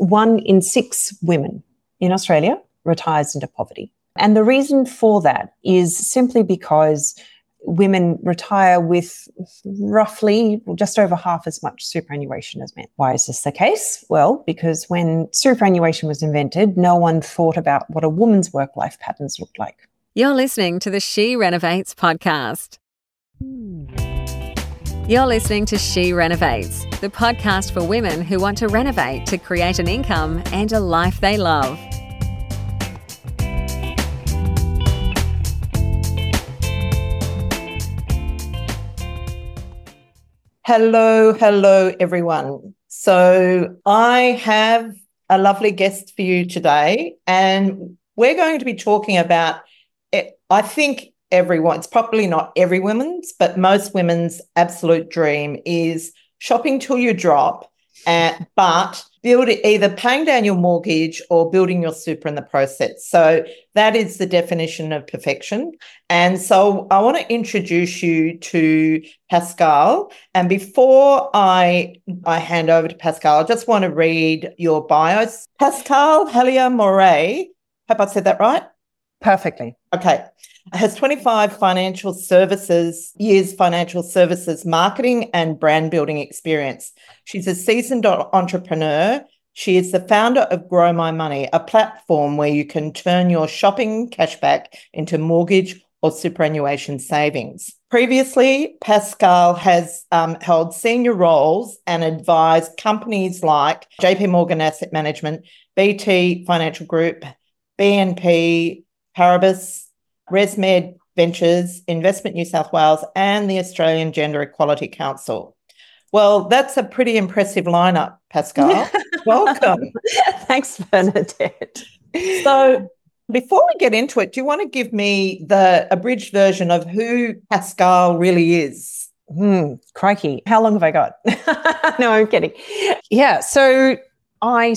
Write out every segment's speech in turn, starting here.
1 in 6 women in Australia retires into poverty. And the reason for that is simply because women retire with roughly just over half as much superannuation as men. Why is this the case? Well, because when superannuation was invented, no one thought about what a woman's work-life patterns looked like. You're listening to the She Renovates podcast. You're listening to She Renovates, the podcast for women who want to renovate to create an income and a life they love. Hello, everyone. So I have a lovely guest for you today, and we're going to be talking about, I think everyone, it's probably not every woman's, but most women's absolute dream is shopping till you drop, but either paying down your mortgage or building your super in the process. So that is the definition of perfection. And so I want to introduce you to Pascal. And before I hand over to Pascal, I just want to read your bios. Pascal Hallier-Moret, hope I said that right? Perfectly. Okay. Has 25 financial services marketing and brand building experience. She's a seasoned entrepreneur. She is the founder of Grow My Money, a platform where you can turn your shopping cashback into mortgage or superannuation savings. Previously, Pascal has held senior roles and advised companies like JP Morgan Asset Management, BT Financial Group, BNP Paribas, ResMed Ventures, Investment New South Wales, and the Australian Gender Equality Council. Well, that's a pretty impressive lineup, Pascal. Welcome. Thanks, Bernadette. So before we get into it, do you want to give me the abridged version of who Pascal really is? Crikey. How long have I got? No, I'm kidding. Yeah, so I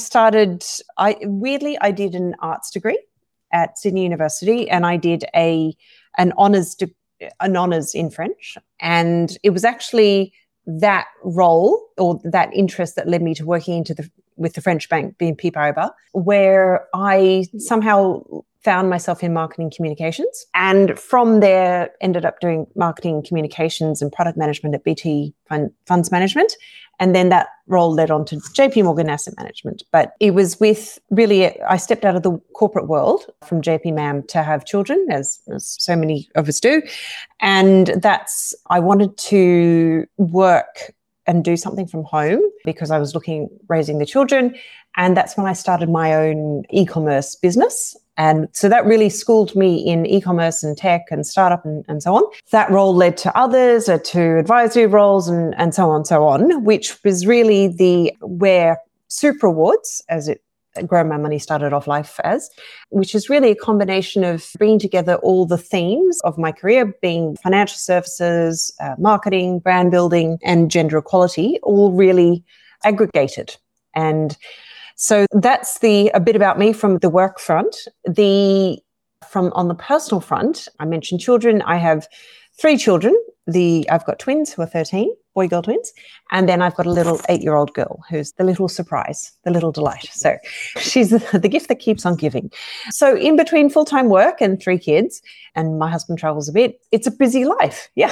did an arts degree at Sydney University, and I did an honours in French. And it was actually that role or that interest that led me to working with the French bank, BNP Paribas, where I somehow found myself in marketing communications. And from there, ended up doing marketing communications and product management at BT Funds Management. And then that role led on to JP Morgan Asset Management. But it was I stepped out of the corporate world from JP MAM to have children, as so many of us do. And I wanted to work and do something from home because I was raising the children. And that's when I started my own e-commerce business. And so that really schooled me in e-commerce and tech and startup and so on. That role led to others, to advisory roles and so on, which was really where Super Awards, as Grow My Money started off life as, which is really a combination of bringing together all the themes of my career, being financial services, marketing, brand building, and gender equality, all really aggregated. And so that's a bit about me from the work front. On the personal front, I mentioned children. I have 3 children. I've got twins who are 13, boy-girl twins, and then I've got a little 8-year-old girl who's the little surprise, the little delight. So she's the gift that keeps on giving. So in between full-time work and 3 kids, and my husband travels a bit, it's a busy life. Yeah.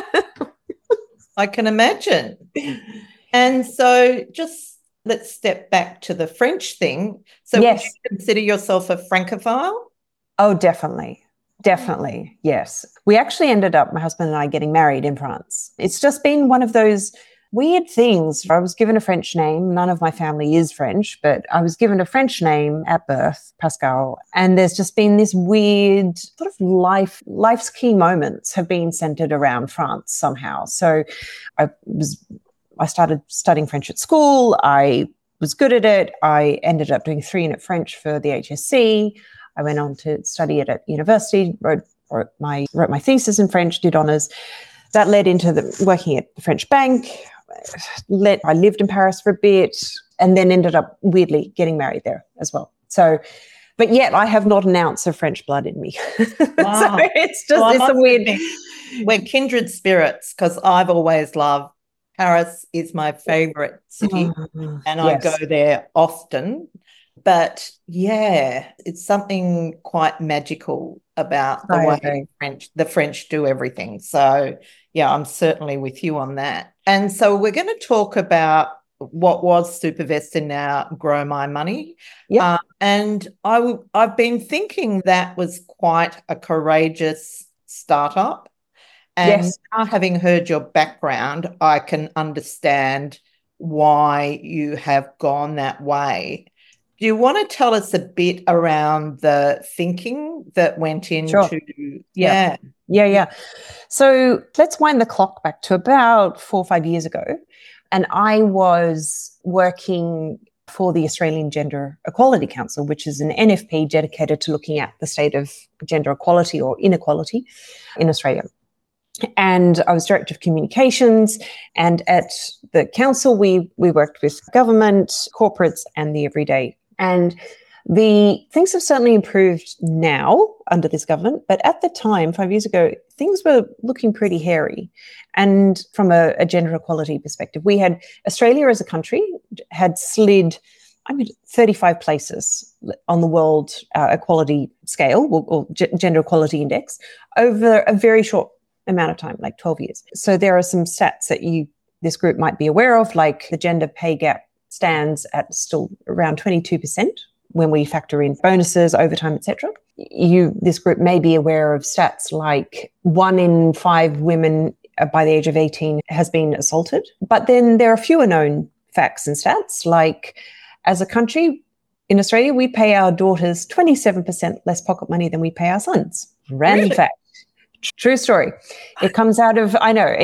I can imagine. And so let's step back to the French thing. So yes. Would you consider yourself a Francophile? Oh, definitely. Definitely, yes. We actually ended up, my husband and I, getting married in France. It's just been one of those weird things. I was given a French name. None of my family is French, but I was given a French name at birth, Pascal. And there's just been this weird sort of life's key moments have been centered around France somehow. So I started studying French at school. I was good at it. I ended up doing 3-unit French for the HSC. I went on to study it at university, wrote my thesis in French, did honours. That led into working at the French bank. I lived in Paris for a bit and then ended up weirdly getting married there as well. So, but yet I have not an ounce of French blood in me. Wow. So it's a weird... We're kindred spirits because I've always loved Paris is my favorite city, and I Yes. go there often. But yeah, it's something quite magical about the I way agree. the French do everything. So yeah, I'm certainly with you on that. And so we're going to talk about what was Supervest and now Grow My Money. Yep. And I've been thinking that was quite a courageous startup. And Yes. now, having heard your background, I can understand why you have gone that way. Do you want to tell us a bit around the thinking that went into? Sure. Yeah. Yeah. So let's wind the clock back to about 4 or 5 years ago. And I was working for the Australian Gender Equality Council, which is an NFP dedicated to looking at the state of gender equality or inequality in Australia. And I was director of communications. And at the council, we worked with government, corporates, and the everyday. And the things have certainly improved now under this government, but at the time, 5 years ago, things were looking pretty hairy. And from a gender equality perspective, we had Australia as a country had slid 35 places on the world equality scale or gender equality index over a very short amount of time, like 12 years. So there are some stats that this group might be aware of, like the gender pay gap stands at still around 22% when we factor in bonuses, overtime, etc. This group may be aware of stats like 1 in 5 women by the age of 18 has been assaulted. But then there are fewer known facts and stats, like as a country in Australia, we pay our daughters 27% less pocket money than we pay our sons. Random Really? fact. True story. It comes out of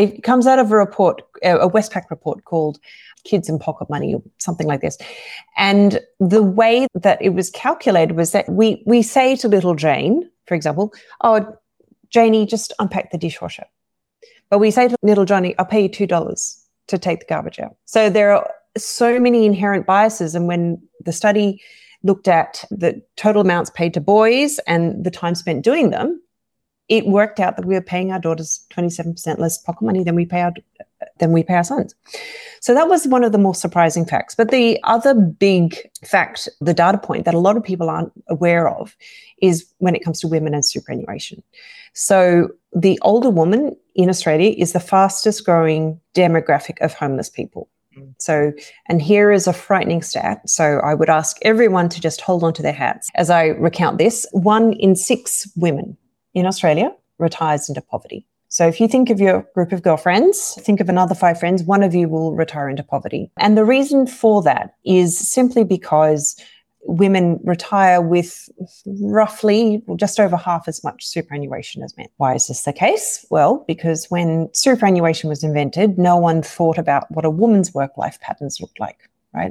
a report, a Westpac report called Kids and Pocket Money or something like this. And the way that it was calculated was that we say to little Jane, for example, oh, Janie, just unpack the dishwasher. But we say to little Johnny, I'll pay you $2 to take the garbage out. So there are so many inherent biases. And when the study looked at the total amounts paid to boys and the time spent doing them, it worked out that we were paying our daughters 27% less pocket money than we pay our sons. So that was one of the more surprising facts. But the other big fact, the data point that a lot of people aren't aware of, is when it comes to women and superannuation. So the older woman in Australia is the fastest growing demographic of homeless people. So, and here is a frightening stat. So I would ask everyone to just hold on to their hats as I recount this. 1 in 6 women in Australia retires into poverty. So if you think of your group of girlfriends, think of another 5 friends, one of you will retire into poverty. And the reason for that is simply because women retire with roughly just over half as much superannuation as men. Why is this the case? Well, because when superannuation was invented, no one thought about what a woman's work-life patterns looked like, right?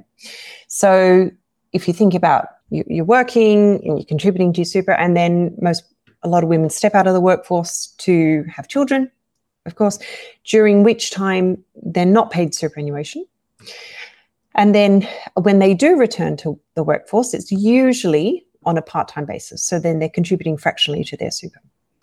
So if you think about you're working and you're contributing to your super, and then a lot of women step out of the workforce to have children, of course, during which time they're not paid superannuation. And then when they do return to the workforce, it's usually on a part-time basis. So then they're contributing fractionally to their super.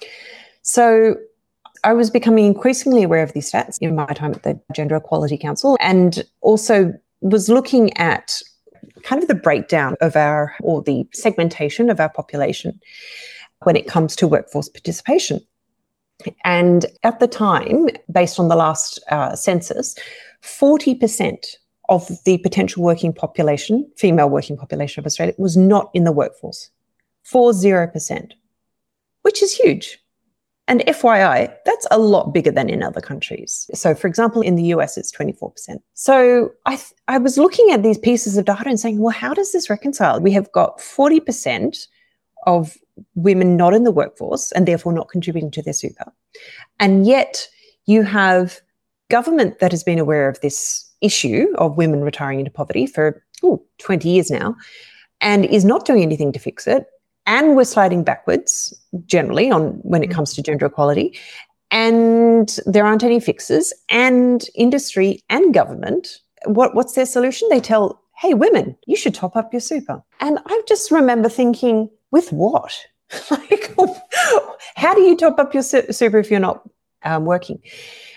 So I was becoming increasingly aware of these stats in my time at the Gender Equality Council, and also was looking at kind of the breakdown of the segmentation of our population when it comes to workforce participation. And at the time, based on the last census, 40% of the potential working population, female working population of Australia, was not in the workforce. 40%, which is huge. And FYI, that's a lot bigger than in other countries. So, for example, in the US, it's 24%. So I was looking at these pieces of data and saying, well, how does this reconcile? We have got 40% of women not in the workforce and therefore not contributing to their super. And yet you have government that has been aware of this issue of women retiring into poverty for 20 years now and is not doing anything to fix it. And we're sliding backwards generally when it comes to gender equality. And there aren't any fixes. And industry and government, what's their solution? They tell, hey, women, you should top up your super. And I just remember thinking, with what? Like, how do you top up your super if you're not working?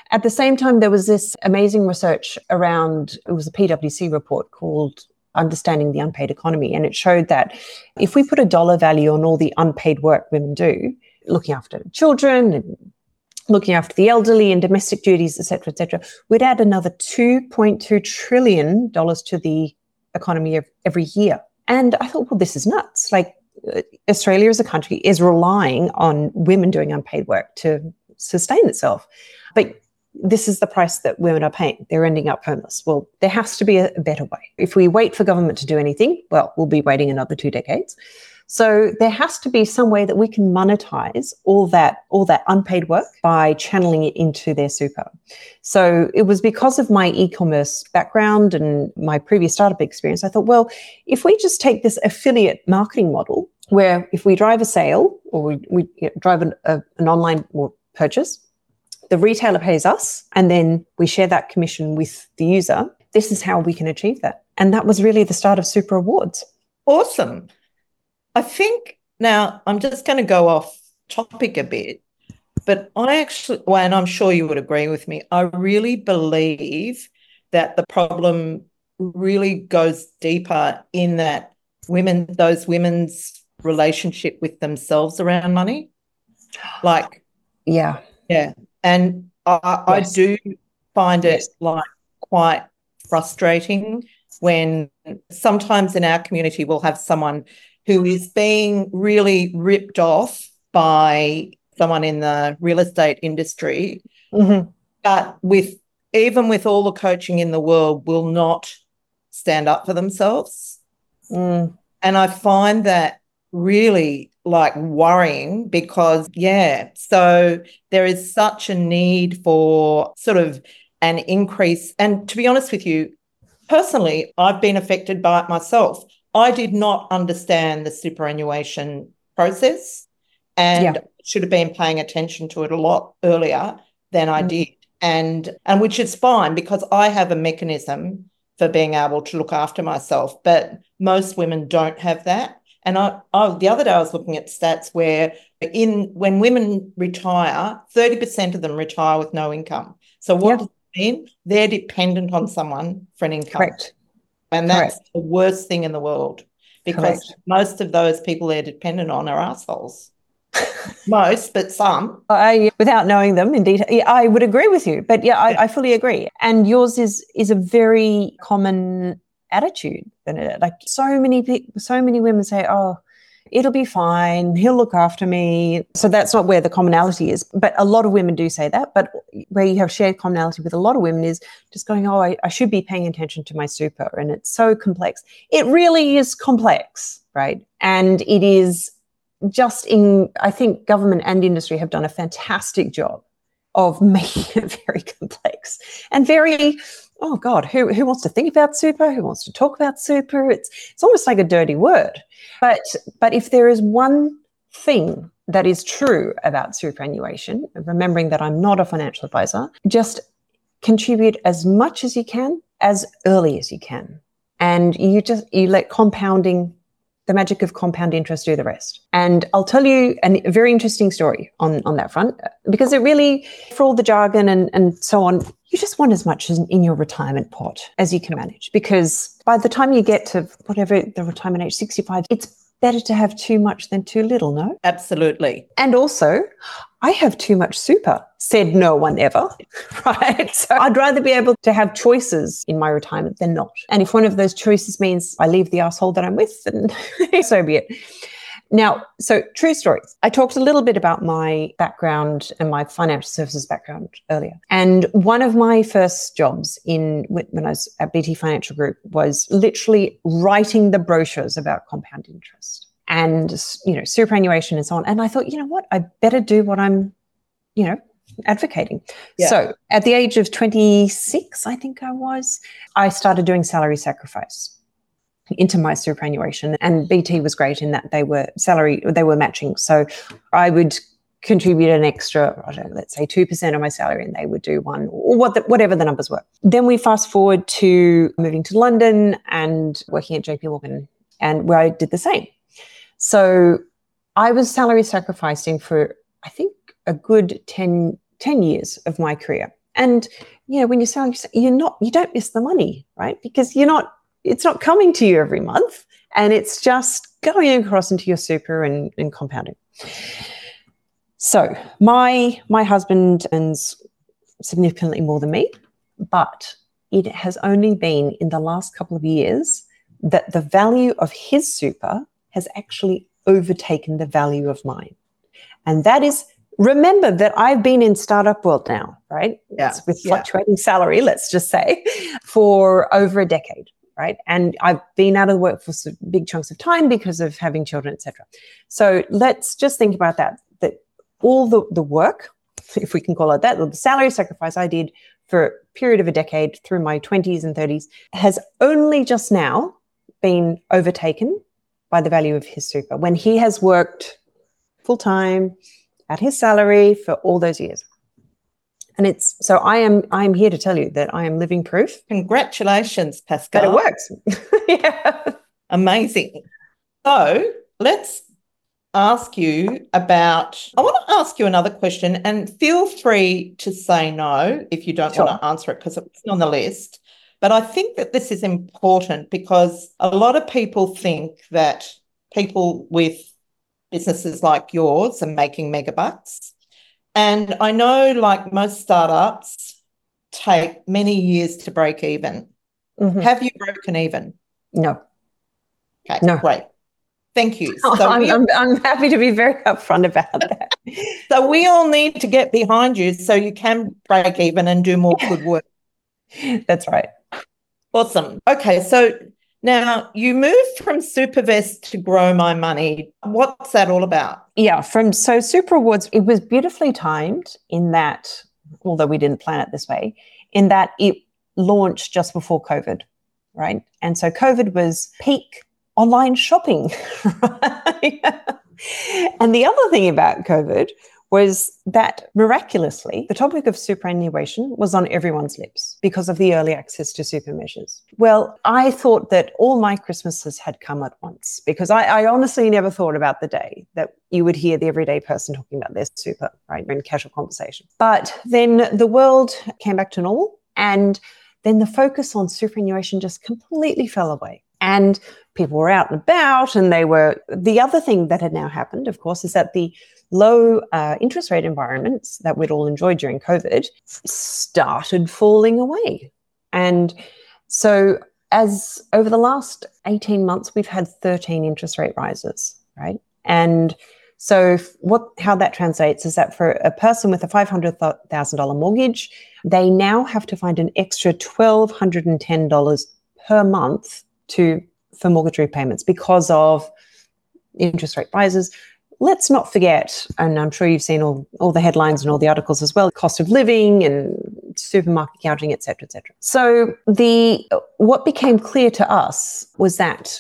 At the same time, there was this amazing research around, it was a PwC report called Understanding the Unpaid Economy. And it showed that if we put a dollar value on all the unpaid work women do, looking after children and looking after the elderly and domestic duties, et cetera, we'd add another $2.2 trillion to the economy every year. And I thought, well, this is nuts. Like, Australia as a country is relying on women doing unpaid work to sustain itself. But this is the price that women are paying. They're ending up homeless. Well, there has to be a better way. If we wait for government to do anything, well, we'll be waiting another 2 decades. So there has to be some way that we can monetize all that unpaid work by channeling it into their super. So it was because of my e-commerce background and my previous startup experience, I thought, well, if we just take this affiliate marketing model where if we drive a sale or we drive an online purchase, the retailer pays us and then we share that commission with the user, this is how we can achieve that. And that was really the start of Super Awards. Awesome. I think now I'm just going to go off topic a bit, but I actually, well, and I'm sure you would agree with me, I really believe that the problem really goes deeper in that those women's relationship with themselves around money. Like, yeah. And I do find it like quite frustrating when sometimes in our community we'll have someone who is being really ripped off by someone in the real estate industry, but even with all the coaching in the world, will not stand up for themselves. And I find that really like worrying because, so there is such a need for sort of an increase. And to be honest with you, personally, I've been affected by it myself. I did not understand the superannuation process and should have been paying attention to it a lot earlier than I did. And which is fine because I have a mechanism for being able to look after myself, but most women don't have that. And the other day I was looking at stats where when women retire, 30% of them retire with no income. So what does it mean? They're dependent on someone for an income. Correct. And that's the worst thing in the world because most of those people they're dependent on are assholes. Most, but some. Without knowing them in detail, I would agree with you. But I fully agree. And yours is a very common attitude. Like so many women say, oh, it'll be fine, he'll look after me. So that's not where the commonality is. But a lot of women do say that. But where you have shared commonality with a lot of women is just going, oh, I should be paying attention to my super. And it's so complex. It really is complex, right? And it is I think government and industry have done a fantastic job of making it very complex and very, oh God, who wants to think about super? Who wants to talk about super? It's almost like a dirty word. But if there is one thing that is true about superannuation, remembering that I'm not a financial advisor, just contribute as much as you can, as early as you can. And you let the magic of compound interest do the rest. And I'll tell you a very interesting story on that front, because it really, for all the jargon and so on, you just want as much in your retirement pot as you can manage. Because by the time you get to whatever the retirement age, 65, it's better to have too much than too little, no? Absolutely. And also, I have too much super, said no one ever, right? So I'd rather be able to have choices in my retirement than not. And if one of those choices means I leave the asshole that I'm with, then so be it. Now, so true stories. I talked a little bit about my background and my financial services background earlier. And one of my first jobs when I was at BT Financial Group was literally writing the brochures about compound interest and, superannuation and so on. And I thought, you know what, I better do what I'm, advocating. Yeah. So at the age of 26, I think I started doing salary sacrifice into my superannuation, and BT was great in that they were matching. So I would contribute an extra, let's say 2% of my salary, and they would do 1 or whatever the numbers were. Then we fast forward to moving to London and working at JP Morgan, and where I did the same. So I was salary sacrificing for, I think, a good 10 years of my career. And, when you're selling, you don't miss the money, right? Because it's not coming to you every month, and it's just going across into your super and compounding. So my husband earns significantly more than me, but it has only been in the last couple of years that the value of his super has actually overtaken the value of mine. And that is, remember that I've been in startup world now, right? Yeah. With fluctuating salary, let's just say, for over a decade, right? And I've been out of the workforce big chunks of time because of having children, etc. So let's just think about that all the work, if we can call it that, the salary sacrifice I did for a period of a decade through my 20s and 30s has only just now been overtaken by the value of his super when he has worked full-time at his salary for all those years. And so I'm here to tell you that I am living proof. Congratulations, Pascal. That it works. Yeah. Amazing. So let's I want to ask you another question, and feel free to say no if you don't want to answer it because it's on the list. But I think that this is important because a lot of people think that people with businesses like yours are making megabucks. And I know, like most startups, take many years to break even. Mm-hmm. Have you broken even? No. Okay, no. Great. Thank you. So I'm happy to be very upfront about that. So we all need to get behind you so you can break even and do more good work. That's right. Awesome. Okay, so now you moved from SuperVest to Grow My Money. What's that all about? Yeah, so Super Rewards, it was beautifully timed in that, although we didn't plan it this way, in that it launched just before COVID, right? And so COVID was peak online shopping. Right? And the other thing about COVID was that miraculously, the topic of superannuation was on everyone's lips because of the early access to super measures. Well, I thought that all my Christmases had come at once because I honestly never thought about the day that you would hear the everyday person talking about their super, right, in casual conversation. But then the world came back to normal, and then the focus on superannuation just completely fell away. And people were out and about, and the other thing that had now happened, of course, is that the low interest rate environments that we'd all enjoyed during COVID started falling away. And so as over the last 18 months, we've had 13 interest rate rises, right? And so how that translates is that for a person with a $500,000 mortgage, they now have to find an extra $1,210 per month for mortgage repayments because of interest rate rises. Let's not forget, and I'm sure you've seen all the headlines and all the articles as well, cost of living and supermarket gouging, et cetera, et cetera. So what became clear to us was that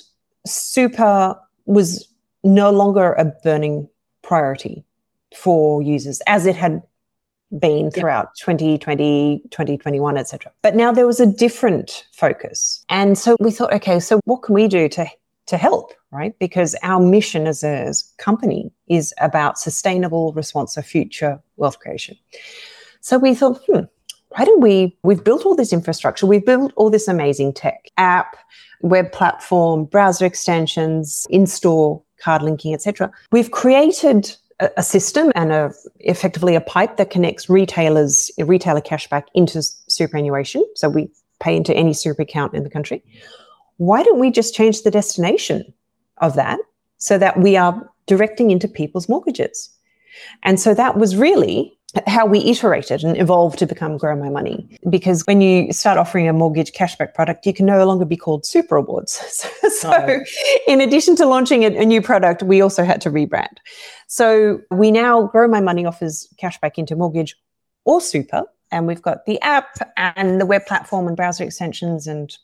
super was no longer a burning priority for users as it had been throughout 2020, 2021, et cetera. But now there was a different focus. And so we thought, okay, so what can we do to help, right? Because our mission as a company is about sustainable, responsive future wealth creation. So we thought, why don't we've built all this infrastructure, we've built all this amazing tech, app, web platform, browser extensions, in-store card linking, et cetera. We've created a system and effectively a pipe that connects retailer cashback into superannuation. So we pay into any super account in the country. Why don't we just change the destination of that so that we are directing into people's mortgages? And so that was really how we iterated and evolved to become Grow My Money. Because when you start offering a mortgage cashback product, you can no longer be called Super Rewards. So in addition to launching a new product, we also had to rebrand. So we now, Grow My Money offers cashback into mortgage or super. And we've got the app and the web platform and browser extensions and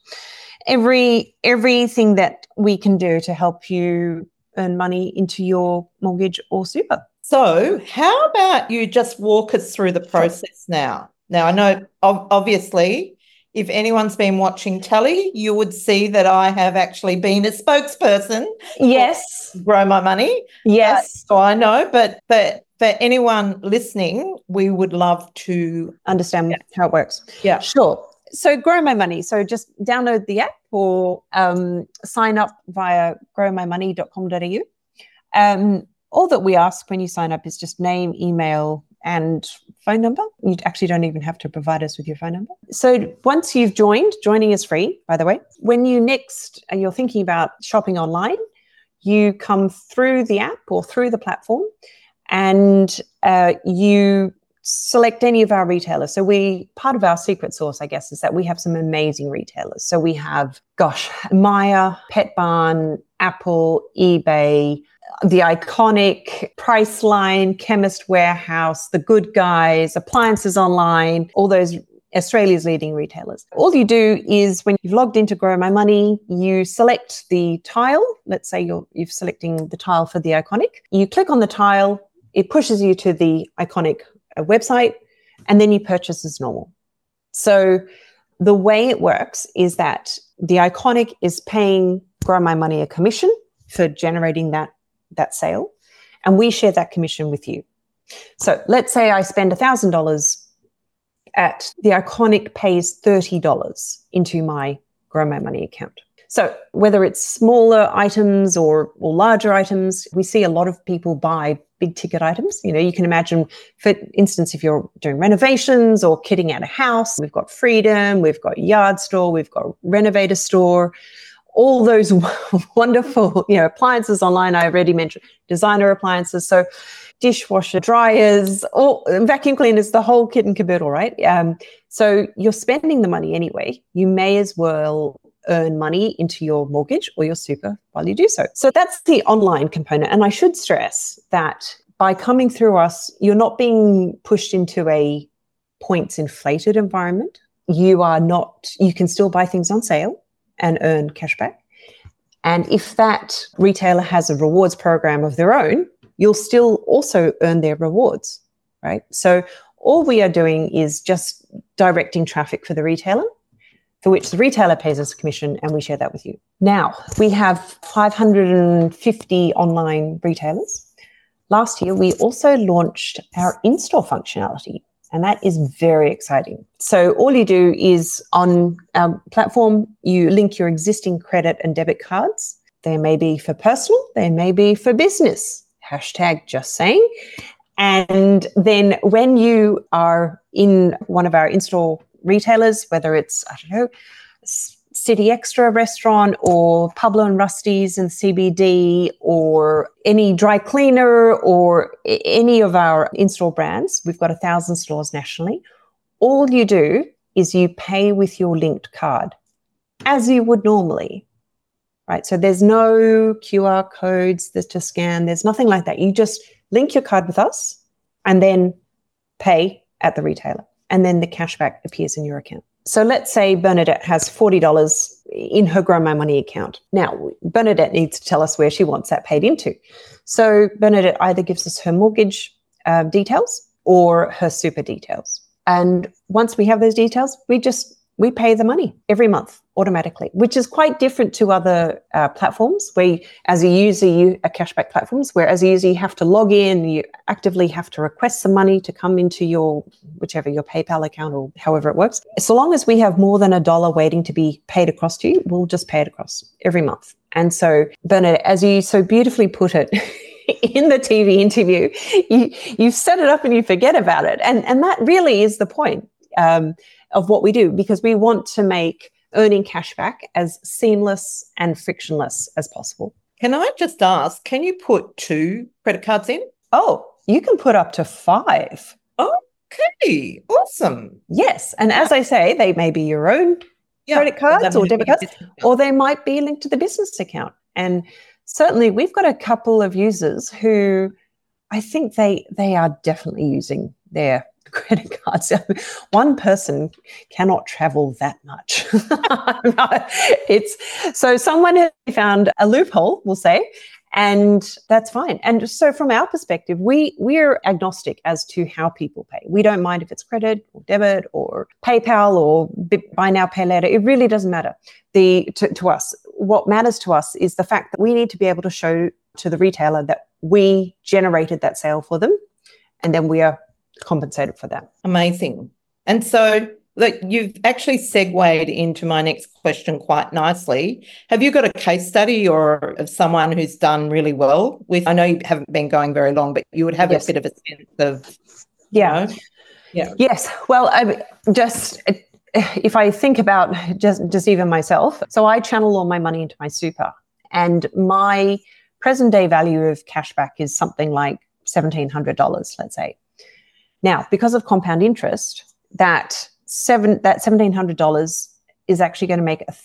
everything that we can do to help you earn money into your mortgage or super. So how about you just walk us through the process now? Now, I know obviously if anyone's been watching telly, you would see that I have actually been a spokesperson. Yes. Grow My Money. Yes. So I know, but for anyone listening, we would love to understand how it works. Yeah. Sure. So Grow My Money. So just download the app or sign up via growmymoney.com.au. All that we ask when you sign up is just name, email, and phone number. You actually don't even have to provide us with your phone number. So once you've joined, joining is free, by the way. When you're thinking about shopping online, you come through the app or through the platform and you select any of our retailers. So part of our secret sauce, I guess, is that we have some amazing retailers. So we have, Myer, Pet Barn, Apple, eBay, The Iconic, Priceline, Chemist Warehouse, The Good Guys, Appliances Online, all those Australia's leading retailers. All you do is when you've logged into Grow My Money, you select the tile. Let's say you're selecting the tile for The Iconic. You click on the tile, it pushes you to the Iconic website, and then you purchase as normal. So the way it works is that The Iconic is paying Grow My Money a commission for generating that sale, and we share that commission with you. So let's say I spend $1,000 at The Iconic pays $30 into my Grow My Money account. So whether it's smaller items or larger items, we see a lot of people buy big ticket items. You can imagine, for instance, if you're doing renovations or kitting out a house, we've got Freedom, we've got Yard Store, we've got Renovator Store, all those wonderful, appliances online. I already mentioned designer appliances. So dishwasher, dryers, vacuum cleaners, the whole kit and caboodle, right? So you're spending the money anyway. You may as well earn money into your mortgage or your super while you do so. So that's the online component. And I should stress that by coming through us, you're not being pushed into a points inflated environment. You can still buy things on sale and earn cashback. And if that retailer has a rewards program of their own, you'll still also earn their rewards, right? So all we are doing is just directing traffic for the retailer, for which the retailer pays us a commission, and we share that with you. Now, we have 550 online retailers. Last year, we also launched our in-store functionality, and that is very exciting. So all you do is on our platform, you link your existing credit and debit cards. They may be for personal, they may be for business. #just saying. And then when you are in one of our in-store retailers, whether it's, City Extra restaurant or Pablo and Rusty's and CBD or any dry cleaner or any of our in-store brands, we've got 1,000 stores nationally. All you do is you pay with your linked card as you would normally, right? So there's no QR codes to scan. There's nothing like that. You just link your card with us and then pay at the retailer. And then the cashback appears in your account. So let's say Bernadette has $40 in her Grow My Money account. Now, Bernadette needs to tell us where she wants that paid into. So Bernadette either gives us her mortgage details or her super details. And once we have those details, we pay the money every month automatically, which is quite different to other platforms where as a user, cashback platforms, where as a user, you have to log in, you actively have to request some money to come into your PayPal account or however it works. So long as we have more than $1 waiting to be paid across to you, we'll just pay it across every month. And so, Bernadette, as you so beautifully put it, in the TV interview, you set it up and you forget about it. And that really is the point of what we do, because we want to make earning cashback as seamless and frictionless as possible. Can I just ask, can you put 2 credit cards in? Oh, you can put up to 5. Okay, awesome. Yes. And as I say, they may be your own credit cards or debit cards, or they might be linked to the business account. And certainly we've got a couple of users who I think they are definitely using their credit cards. One person cannot travel that much. So someone has found a loophole, we'll say, And that's fine. And so from our perspective, we're agnostic as to how people pay. We don't mind if it's credit or debit or PayPal or buy now, pay later. It really doesn't matter to us. What matters to us is the fact that we need to be able to show to the retailer that we generated that sale for them, and then we are compensated for that. Amazing. And so look, you've actually segued into my next question quite nicely. Have you got a case study or of someone who's done really well with, I know you haven't been going very long, but you would have Yes. a bit of a sense of, Yeah. Yeah. Yes. Well, if I think about just even myself, so I channel all my money into my super, and my present day value of cashback is something like $1,700, let's say. Now, because of compound interest, that $1,700 is actually going to make a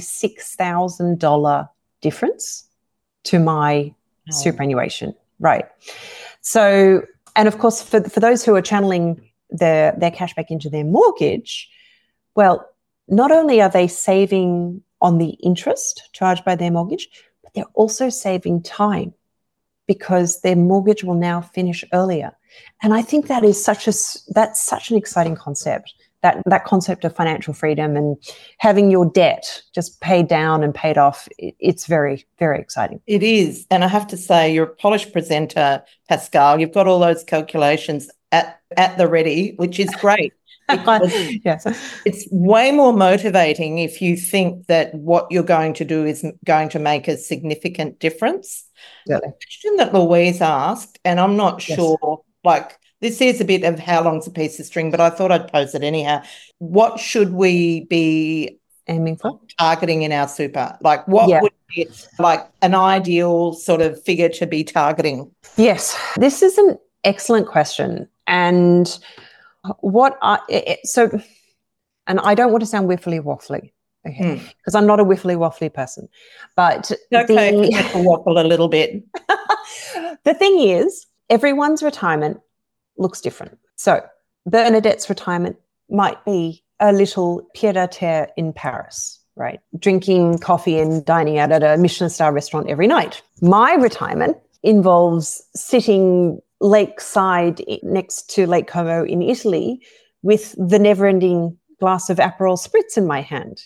$36,000 difference to my superannuation, right? So, and of course, for those who are channeling their cash back into their mortgage, well, not only are they saving on the interest charged by their mortgage, but they're also saving time because their mortgage will now finish earlier. And I think that is such an exciting concept. That concept of financial freedom and having your debt just paid down and paid off, it's very, very exciting. It is. And I have to say, you're a polished presenter, Pascal. You've got all those calculations at the ready, which is great. Yes. It's way more motivating if you think that what you're going to do is going to make a significant difference. Yeah. The question that Louise asked, and I'm not sure, like, this is a bit of how long's a piece of string, but I thought I'd pose it anyhow. What should we be aiming for? Targeting in our super? Like, what would be like an ideal sort of figure to be targeting? Yes, this is an excellent question. And and I don't want to sound wiffly waffly, okay, because I'm not a wiffly waffly person. But okay, waffle a little bit. The thing is, everyone's retirement looks different. So Bernadette's retirement might be a little pied-à-terre in Paris, right? Drinking coffee and dining out at a Michelin star restaurant every night. My retirement involves sitting lakeside next to Lake Como in Italy with the never-ending glass of Aperol Spritz in my hand.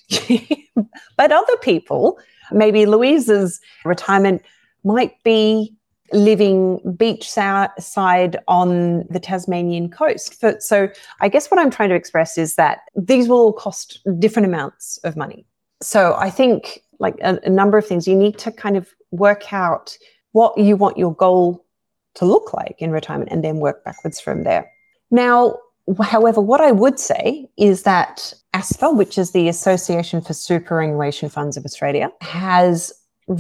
But other people, maybe Louise's retirement might be living beachside on the Tasmanian coast. So I guess what I'm trying to express is that these will all cost different amounts of money. So I think like a number of things, you need to kind of work out what you want your goal to look like in retirement and then work backwards from there. Now, however, what I would say is that ASFA, which is the Association for Superannuation Funds of Australia, has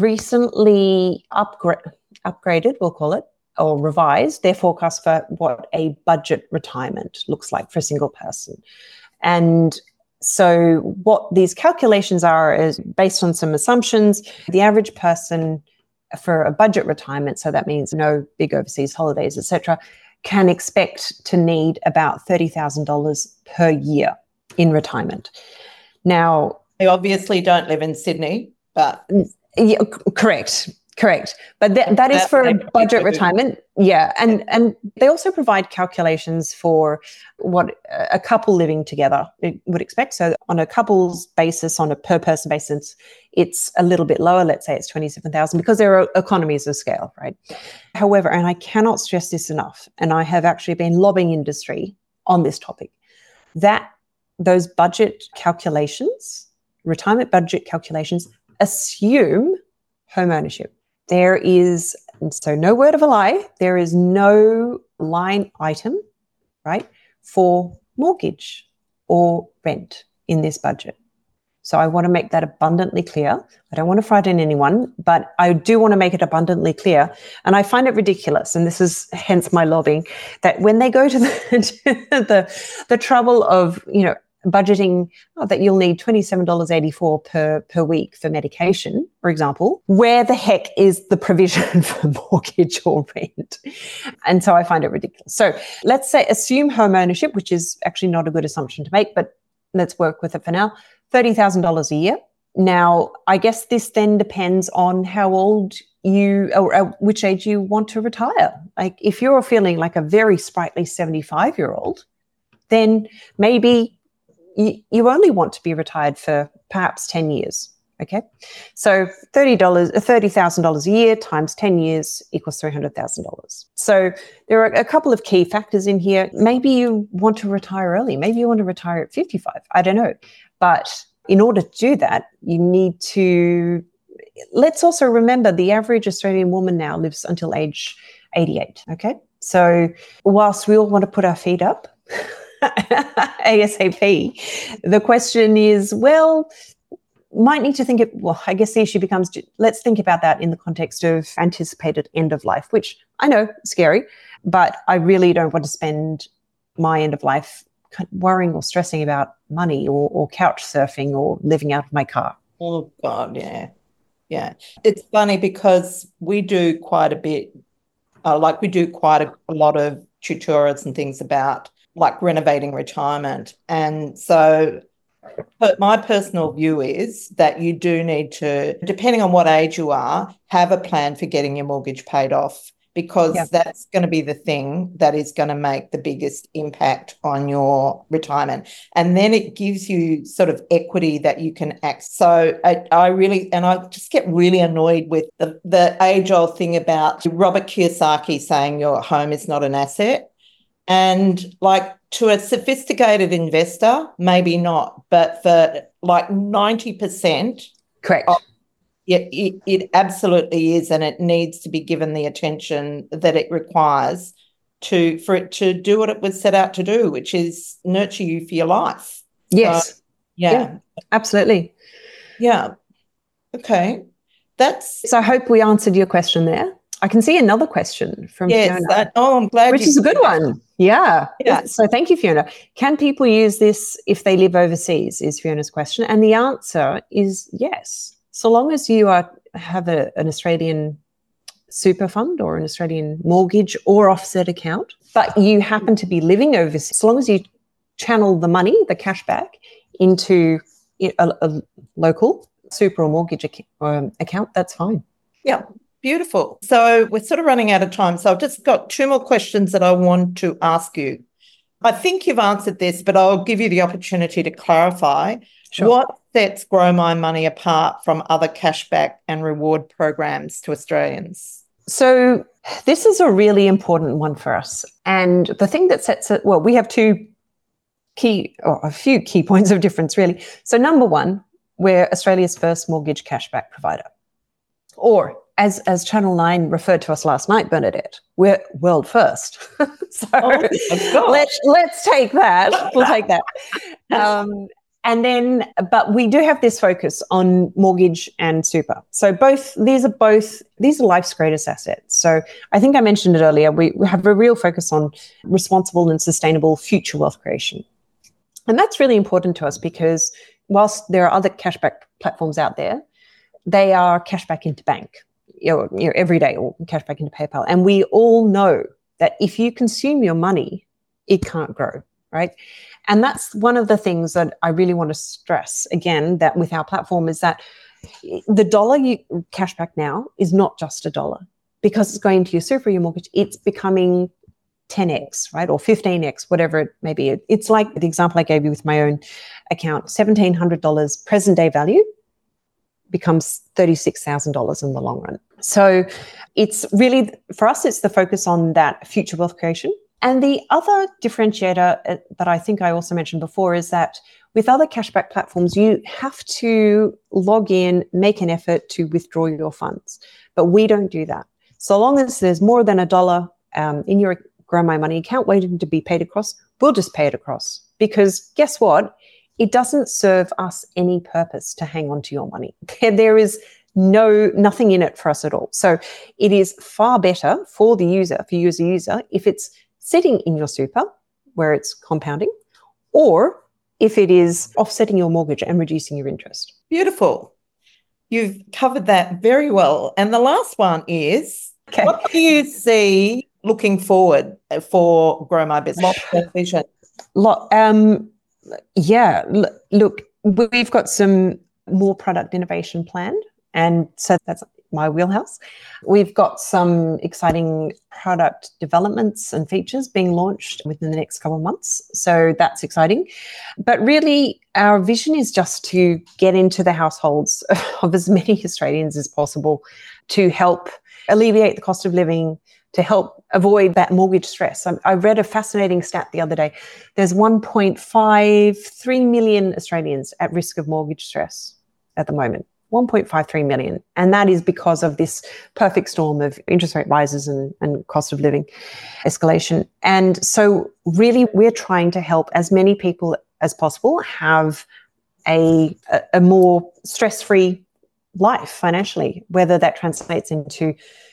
recently upgraded, we'll call it, or revised their forecast for what a budget retirement looks like for a single person. And so what these calculations are is based on some assumptions. The average person for a budget retirement, so that means no big overseas holidays, etc., can expect to need about $30,000 per year in retirement. Now, they obviously don't live in Sydney, but... Yeah, correct. But that is for a budget retirement. Yeah. And they also provide calculations for what a couple living together would expect. So on a couple's basis, on a per person basis, it's a little bit lower. Let's say it's 27,000 because there are economies of scale, right? However, and I cannot stress this enough, and I have actually been lobbying industry on this topic, that those budget calculations, retirement budget calculations, assume home ownership. There is, so no word of a lie, there is no line item, right, for mortgage or rent in this budget. So I want to make that abundantly clear. I don't want to frighten anyone, but I do want to make it abundantly clear. And I find it ridiculous, and this is hence my lobbying, that when they go to the trouble of, budgeting that you'll need $27.84 per week for medication, for example, where the heck is the provision for mortgage or rent? And so I find it ridiculous. So let's say assume home ownership, which is actually not a good assumption to make, but let's work with it for now. $30,000 a year Now, I guess this then depends on how old you or which age you want to retire. Like if you're feeling like a very sprightly 75-year-old, then maybe you only want to be retired for perhaps 10 years. Okay. So $30,000 a year times 10 years equals $300,000. So there are a couple of key factors in here. Maybe you want to retire early. Maybe you want to retire at 55. I don't know. But in order to do that, you need to, let's also remember the average Australian woman now lives until age 88. Okay. So whilst we all want to put our feet up ASAP, the question is, well, might need to think it, well, I guess the issue becomes, let's think about that in the context of anticipated end of life, which I know is scary, but I really don't want to spend my end of life worrying or stressing about money or couch surfing or living out of my car. Oh, God, yeah. Yeah. It's funny because we do quite a bit, we do quite a lot of tutorials and things about like renovating retirement. And so but my personal view is that you do need to, depending on what age you are, have a plan for getting your mortgage paid off, because that's going to be the thing that is going to make the biggest impact on your retirement. And then it gives you sort of equity that you can act. So I just get really annoyed with the age-old thing about Robert Kiyosaki saying your home is not an asset. And like to a sophisticated investor, maybe not, but for like 90%. Correct. It absolutely is, and it needs to be given the attention that it requires for it to do what it was set out to do, which is nurture you for your life. Yes. So, yeah, absolutely. Yeah. Okay. So I hope we answered your question there. I can see another question from Fiona. I'm glad. Which is a good one. Yeah. So thank you, Fiona. Can people use this if they live overseas, is Fiona's question. And the answer is yes. So long as you have an Australian super fund or an Australian mortgage or offset account, but you happen to be living overseas, so long as you channel the money, the cash back, into a local super or mortgage account, that's fine. Yeah. Beautiful. So we're sort of running out of time. So I've just got two more questions that I want to ask you. I think you've answered this, but I'll give you the opportunity to clarify. Sure. What sets Grow My Money apart from other cashback and reward programs to Australians? So this is a really important one for us. And the thing that sets it, well, we have a few key points of difference, really. So number one, we're Australia's first mortgage cashback provider. Or as Channel 9 referred to us last night, Bernadette, we're world first. So let's take that. We'll take that. But we do have this focus on mortgage and super. So these are life's greatest assets. So I think I mentioned it earlier. We have a real focus on responsible and sustainable future wealth creation. And that's really important to us because whilst there are other cashback platforms out there, they are cashback into bank. Every day, or cash back into PayPal. And we all know that if you consume your money, it can't grow, right? And that's one of the things that I really want to stress again, that with our platform is that the dollar you cash back now is not just a dollar, because it's going to your super, your mortgage, it's becoming 10x, right? Or 15x, whatever it may be. It's like the example I gave you with my own account, $1,700 present day value becomes $36,000 in the long run. So it's really, for us, it's the focus on that future wealth creation. And the other differentiator that I think I also mentioned before is that with other cashback platforms, you have to log in, make an effort to withdraw your funds. But we don't do that. So long as there's more than $1 in your Grow My Money account waiting to be paid across, we'll just pay it across. Because guess what? It doesn't serve us any purpose to hang on to your money. There is nothing in it for us at all. So it is far better for the user, if if it's sitting in your super where it's compounding, or if it is offsetting your mortgage and reducing your interest. Beautiful. You've covered that very well. And the last one is, what do you see looking forward for Grow My Business? Vision. Look, we've got some more product innovation planned. And so that's my wheelhouse. We've got some exciting product developments and features being launched within the next couple of months. So that's exciting. But really, our vision is just to get into the households of as many Australians as possible to help alleviate the cost of living, to help avoid that mortgage stress. I read a fascinating stat the other day. There's 1.53 million Australians at risk of mortgage stress at the moment. 1.53 million. And that is because of this perfect storm of interest rate rises and cost of living escalation. And so really we're trying to help as many people as possible have a more stress-free life financially, whether that translates into,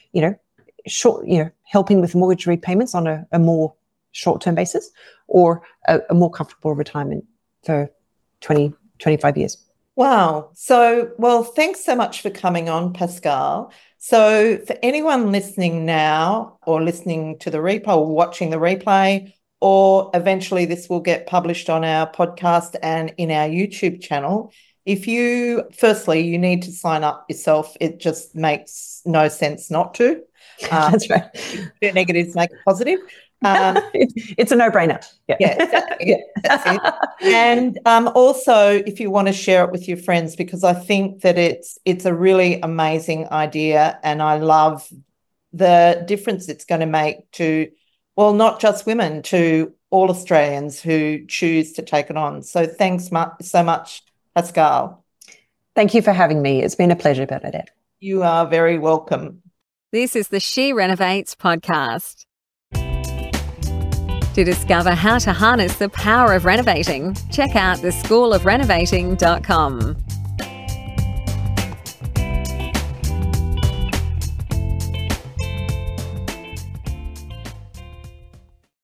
helping with mortgage repayments on a more short-term basis, or a more comfortable retirement for 20, 25 years. Wow. So, well, thanks so much for coming on, Pascale. So for anyone listening now or listening to the replay or watching the replay, or eventually this will get published on our podcast and in our YouTube channel, firstly, you need to sign up yourself. It just makes no sense not to. That's right. Negatives make it positive. It's a no-brainer. Yeah, exactly. Yeah, that's it. And also, if you want to share it with your friends, because I think that it's a really amazing idea, and I love the difference it's going to make to, well, not just women, to all Australians who choose to take it on. So thanks so much, Pascale. Thank you for having me. It's been a pleasure, Bernadette. You are very welcome. This is the She Renovates podcast. To discover how to harness the power of renovating, check out theschoolofrenovating.com.